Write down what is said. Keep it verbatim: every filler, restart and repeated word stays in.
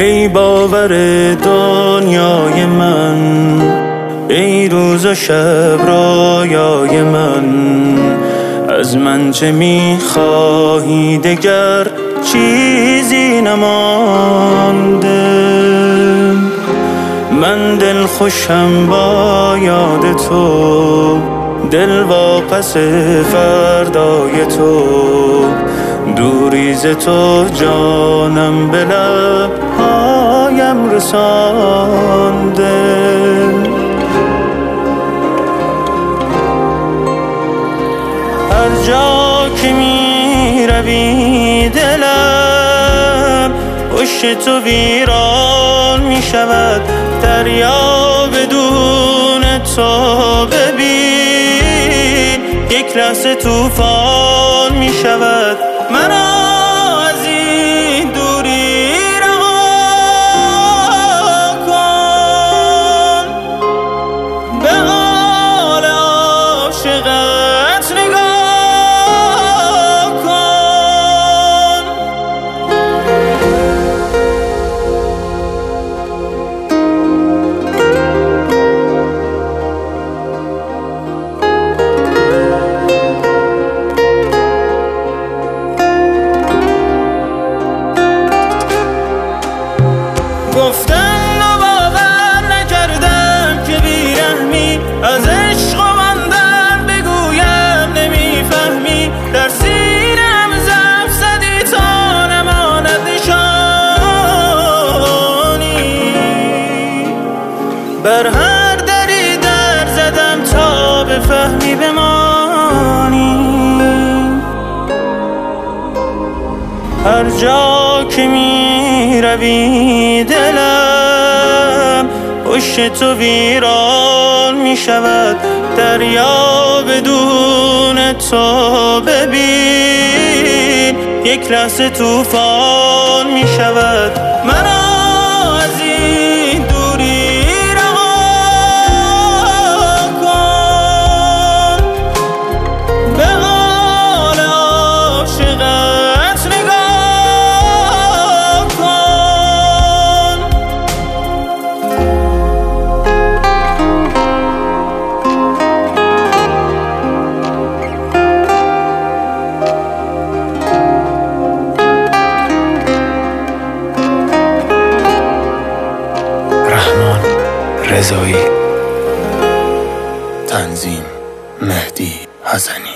ای باور دنیای من، ای روز و شب رویای من. از من چه میخواهی دگر؟ چیزی نمانده. من دل خوشم با یاد تو، دل واپس فردای تو. دوری ز تو جانم به لبهایم رسانده. هر جا که می روی دلم پشت تو ویران می شود. دریا بدون تو ببین یک لحظه طوفان می شود. مرا از این دوری رها کن، به حال عاشقت نگاه کن. گفتن و باور نکردم که بیرحمی از عشق و من در بگویم نمیفهمی. در سینه‌ام ضعف زدی تا نماند نشانی. بر هر دری در زدم تا بفهمی بمانی. هر جا که می روی دلم پشت تو ویران می شود. دریا بدون تو ببین یک لحظه طوفان می شود. مرا از این دوری رها کن، به حال عاشقت نگاه کن. رحمان رضایی، تنظیم مهدی حسنی.